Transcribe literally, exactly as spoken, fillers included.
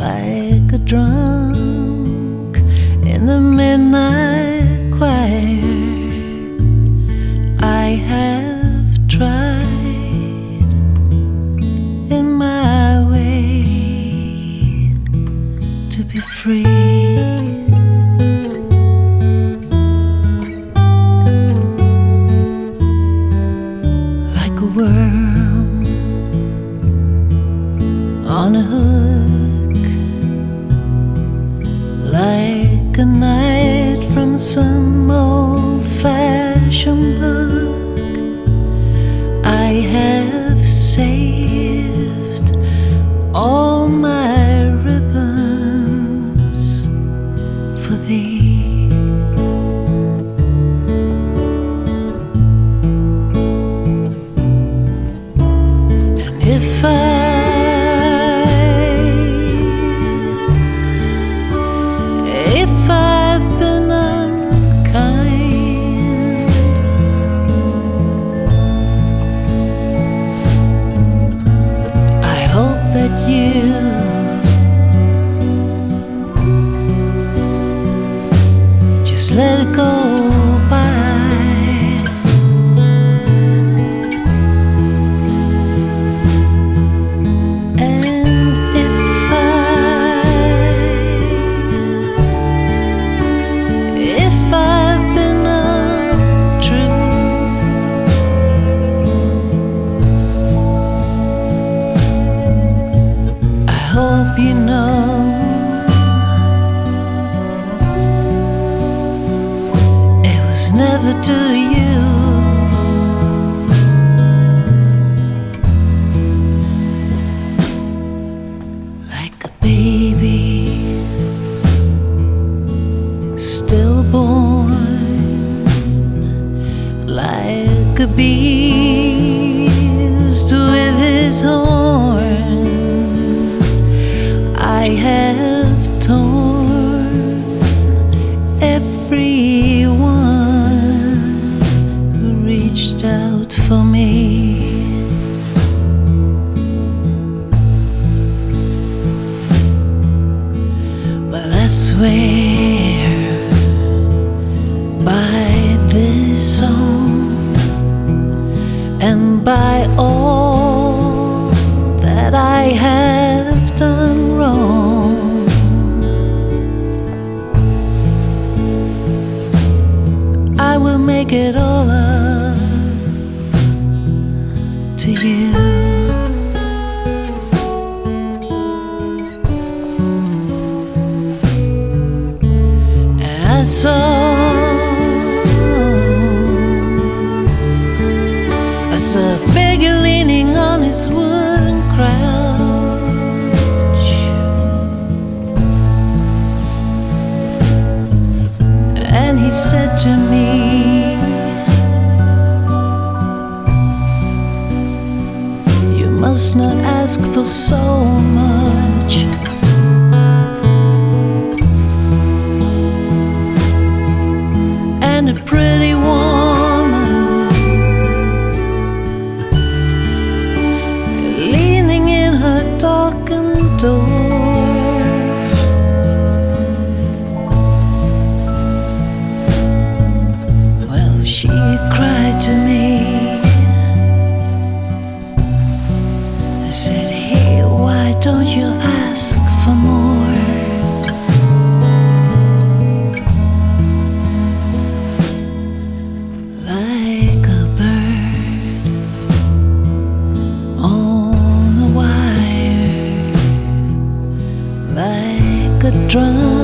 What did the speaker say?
like a drunk in the midnight choir. I have tried in my way to be free. Like a worm on a hook, like a night from some old-fashioned book. I have saved all my ribbons for thee. And if I If I've been unkind, I hope that you just let it go by. Hope you know it was never to you. Like a baby stillborn, like a beast with his horn, I have torn everyone who reached out for me. But I swear by this song and by all that I have done wrong, I will make it all up to you. And I saw I saw a beggar leaning on his wooden crouch, and he said to me, you must not ask for so much. And a pretty woman leaning in her darkened door, well, she cried to me. I said, hey, why don't you ask for more? Like a bird on a wire, like a drum